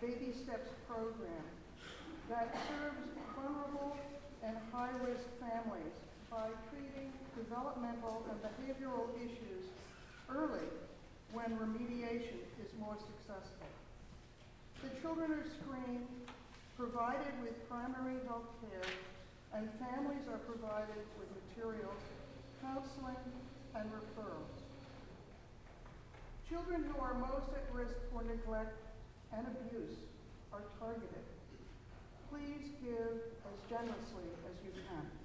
Baby Steps program that serves vulnerable and high-risk families by treating developmental and behavioral issues early when remediation is more successful. The children are screened, provided with primary health care, and families are provided with materials, counseling, and referrals. Children who are most at risk for neglect and abuse are targeted. Please give as generously as you can.